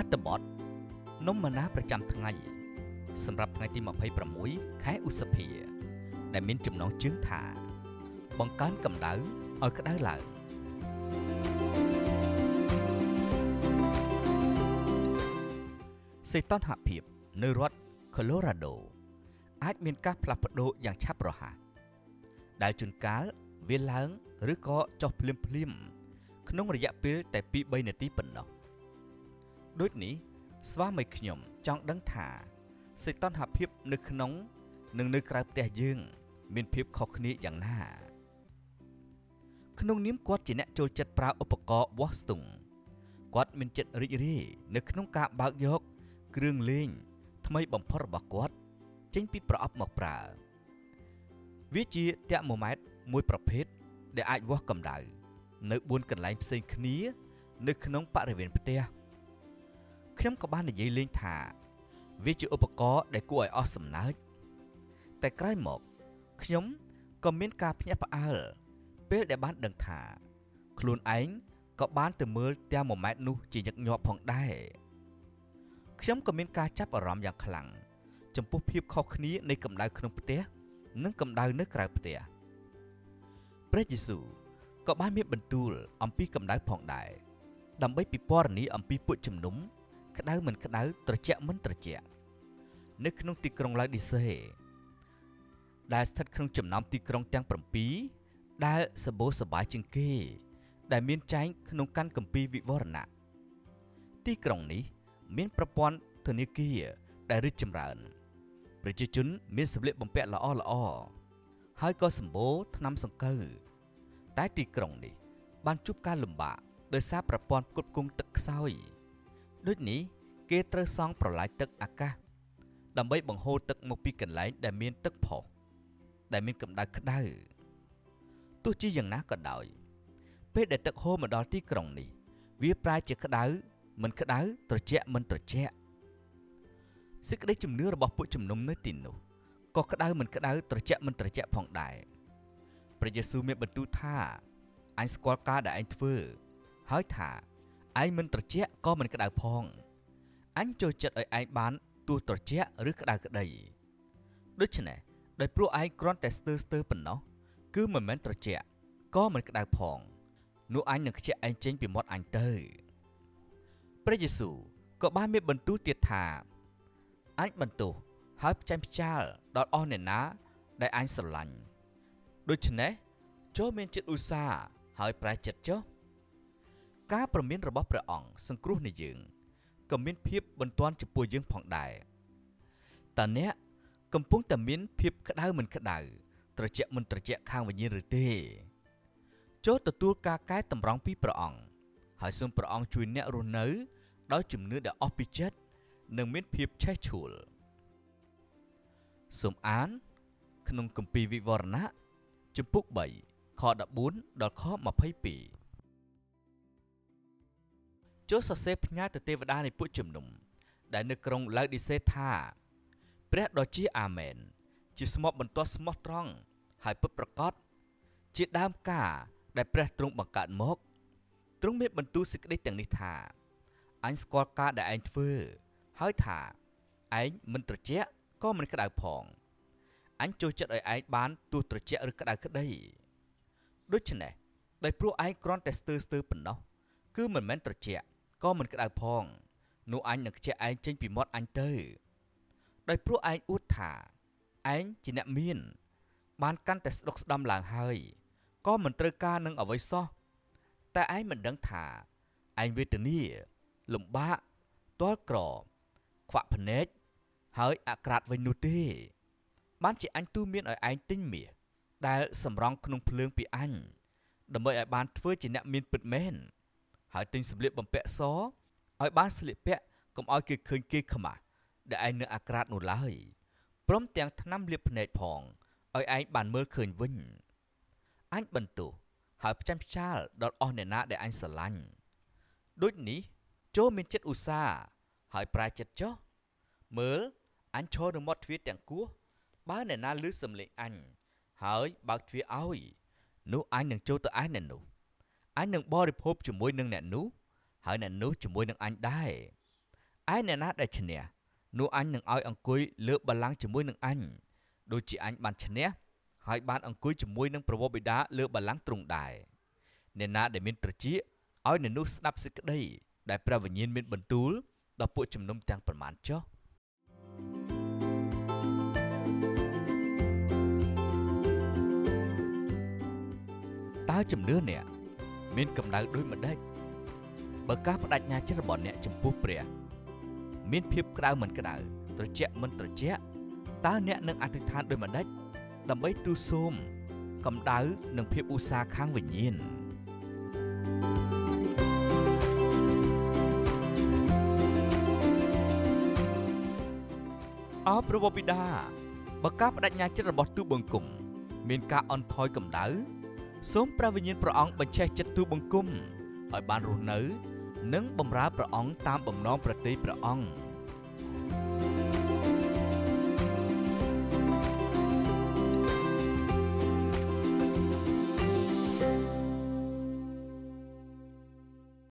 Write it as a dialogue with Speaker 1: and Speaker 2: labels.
Speaker 1: តបទនំម៉ាណាប្រចាំថ្ងៃសម្រាប់ថ្ងៃទី26ខែឧសភាដែលមានចំណងជើងថាបង្កើនកម្ដៅឲ្យក្ដៅឡើងសីតុណ្ហភាពនៅរដ្ឋ Colorado អាចមានការផ្លាស់ប្ដូរយ៉ាងឆាប់រហ័សដែលជួនកាលវាឡើងឬក៏ចុះភ្លាមៗក្នុងរយៈពេលតែ 2-3 នាទីប៉ុណ្ណោះដូចនេះស្វាមីខ្ញុំចង់ដឹងថាសីតុណ្ហភាពនៅក្នុងនិងនៅក្រៅផ្ទះយើងមានភាពខុសគ្នាយ៉ាងណាក្នុងនាមគាត់ជាអ្នកចូលចិត្តប្រើឧបករណ៍វាស់ស្ទង់គាត់មានចិត្តរីករាយនៅក្នុងការបើកយកគ្រឿងលេងថ្មីបំផុតរបស់គាត់ចេញពីប្រអប់មកប្រើវាជាតែម៉ូម៉ែត្រមួយប្រភេទដែលអាចវាស់កម្ដៅនៅ4កន្លែងផ្សេងគ្នានៅក្នុងបរិវេណផ្ទះខ្ញុំក៏បាននិយាយលេងថាវាជាឧបករណ៍ដែលគួរឲ្យអស់សំណើចតែក្រោយមកខ្ញុំក៏មានការភ្ញាក់ផ្អើលពេលដែលបានដឹងថាខ្លួនឯងក៏បានទៅមើលតែម៉ូម៉ែត្រនោះជាញឹកញាប់ផងដែរខ្ញុំក៏មានការចាប់អារម្មណ៍យ៉ាងខ្លាំងចំពោះភាពខុសគ្នានៃកម្ដៅក្នុងផ្ទះនិងកម្ដៅនៅក្រៅផ្ទះព្រះយេស៊ូវក៏បានមានបន្ទូលអំពីកម្ដៅផងដែរដើម្បីពិពណ៌នាអំពីពួកជំនុំក្ដៅមិនក្ដៅត្រជាក់មិនត្រជាក់នៅក្នុងទីក្រុងឡាវឌីសេដែលស្ថិតក្នុងចំណោមទីក្រុងទាំង7ដែលសម្បូរសប្បាយជាងគេដែលមានចែងក្នុងកាន់គម្ពីរវិវរណៈទីក្រុងនេះមានប្រព័ន្ធធនាគារដែលរីកចម្រើនប្រជាជនមានសម្លៀកបំពាក់ល្អហើយក៏សម្បូរថ្នាំសង្កូវតែទីក្រុងនេះបានជួបការលំបាកដោយសារប្រព័ន្ធផ្គត់ផ្គង់ទឹកខ្សោយដូចនេះគេត្រូវសង់ប្រឡាយទឹកអាកាសដើម្បីបង្ហូរទឹកមកពីកន្លែងដែលមានទឹកផុសដែលមានកម្ដៅក្ដៅទោះជាយ៉ាងណាក៏ដោយពេលដែលទឹកហូរមកដល់ទីក្រុងនេះវាប្រែជាក្ដៅមិនក្ដៅត្រជាក់មិនត្រជាក់សេចក្តីជំនឿរបស់ពួកជំនុំនៅទីនោះក៏ក្ដៅមិនក្ដៅត្រជាក់មិនត្រជាក់ផងដែរព្រះយេស៊ូវមានបន្ទូលថាអញស្គាល់ការដែលឯងធ្វើហើយថាឯងមិនត្រជាក់ក៏មិនក្ដៅផងអញចូលចិត្តឲ្យឯងបានទោះត្រជាក់ឬក្ដៅក្តីដូច្នេះដោយព្រោះឯងគ្រាន់តែស្ទើរប៉ុណ្ណោះគឺមិនមែនត្រជាក់ក៏មិនក្ដៅផងនោះអញនឹងខ្ជិះឯងចេញពីមាត់អញទៅព្រះយេស៊ូវក៏បានមានបន្ទូលទៀតថាអញបន្ទោសហើយផ្ចាញ់ផ្ចាលដល់អស់អ្នកណាដែលអញស្រឡាញ់ដូច្នេះចូលមានចិត្តឧស្សាហ៍ហើយប្រែចិត្តចុះការប្រមានរបស់ព្រះអង្គសង្គ្រោះនៃយើងក៏មានភាពបន្ទាន់ចំពោះយើងផងដែរតើអ្នកកំពុងតែមានភាពក្ដៅមិនក្ដៅត្រជាក់មិនត្រជាក់ខាងវិញ្ញាណឬទេចូលទទួលការកែតម្រង់ពីព្រះអង្គហើយសូមព្រះអង្គជួយអ្នករស់នៅដោយជំនឿដែលអស់ពីចិត្តនិងមានភាពឆេះឆួលសូមអានក្នុងគម្ពីរវិវរណៈជំពូក3ខ14ដល់ខ22ចូលសរសេរផ្ញើទៅទេវតានៃពួកជំនុំដែលនៅក្រុងឡាវឌីសេថាព្រះដ៏ជាអាមែនជាស្មោះបន្ទាស់ស្មោះត្រង់ហើយពិតប្រាកដជាដើមការដែលព្រះទ្រង់បង្កើតមកទ្រង់មានបន្ទូលសេចក្តីទាំងនេះថាអញស្គាល់ការដែលឯងធ្វើហើយថាឯងមិនត្រជាក់ក៏មិនក្ដៅផងអញចូលចិត្តឲ្យឯងបានទោះត្រជាក់ឬក្ដៅក្តីដូច្នេះដោយព្រោះឯងគ្រាន់តែស្ទើរប៉ុណ្ណោះគឺមិនមែនត្រជាក់ក៏មិនក្ដៅផងនោះអញនឹងខ្ជិះឯងចេញពីមាត់អញទៅដោយព្រោះឯងអួតថាឯងជាអ្នកមានបានកាន់តែស្ដុកស្ដំឡើងហើយក៏មិនត្រូវការនឹងអ្វីសោះតែឯងមិនដឹងថាឯងវេទនាលំបាកទាល់ក្រខ្វាក់ភ្នែកហើយអាក្រាតវិញនោះទេបានជាអញទូមានឲ្យឯងទិញមាសដែលសម្រង់ក្នុងភ្លើងពីអញដើម្បីឲ្យបានធ្វើជាអ្នកមានពិតមែនហើយទិញសម្លៀកបំពាក់សឲ្យបានស្លៀកពាក់កុំឲ្យគេឃើញគេខ្មាស់ដែលឯងនៅអាក្រាតនោះឡើយព្រមទាំងថ្នាំលាបភ្នែកផងឲ្យឯងបានមើលឃើញវិញអញបន្ទោសហើយផ្ចាញ់ផ្ចាលដល់អស់អ្នកណាដែលអញស្រឡាញ់ដូចនេះចូលមានចិត្តឧស្សាហ៍ហើយប្រែចិត្តចុះមើលអញឈរនៅមាត់ទ្វារទាំងគោះបើអ្នកណាឮសំឡេងអញហើយបើកទ្វារឲ្យនោះអញនឹងចូលទៅឯអ្នកនោះអញនឹងបរិភោគជាមួយនឹងអ្នកនោះហើយអ្នកនោះជាមួយនឹងអញដែរឯអ្នកណាដែលឈ្នះនោះអញនឹងឲ្យអង្គុយលើបល្ល័ង្កជាមួយនឹងអញដូចជាអញបានឈ្នះហើយបានអង្គុយជាមួយនឹងព្រះវរបិតាលើបល្ល័ង្កទ្រង់ដែរអ្នកណាដែលមានត្រចៀកឲ្យអ្នកនោះស្ដាប់សេចក្តីដែលព្រះវិញ្ញាណមានបន្ទូលដល់ពួកជំនុំទាំងប៉ុន្មានចុះតើជំនឿអ្នកមានកម្ដៅដូចម្ដេចបើការបដិញ្ញាចិត្តរបស់អ្នកចំពោះព្រះមានភាពក្តៅមិនក្តៅត្រជាក់មិនត្រជាក់តើអ្នកនឹងអធិដ្ឋានដូចម្ដេចដើម្បីទូលសូមកម្ដៅនិងភាពឧស្សាហ៍ខាងវិញ្ញាណអោព្រះបិតាបើការបដិញ្ញាចិត្តរបស់ទូលបង្គំមានការអន់ថយកម្ដៅសូមព្រះវិញ្ញាណព្រះអង្គបញ្ឆេះចិត្តទូលបង្គំឲ្យបានរស់នៅនិងបម្រើព្រះអង្គតាមបំណងប្រតិយព្រះអង្គ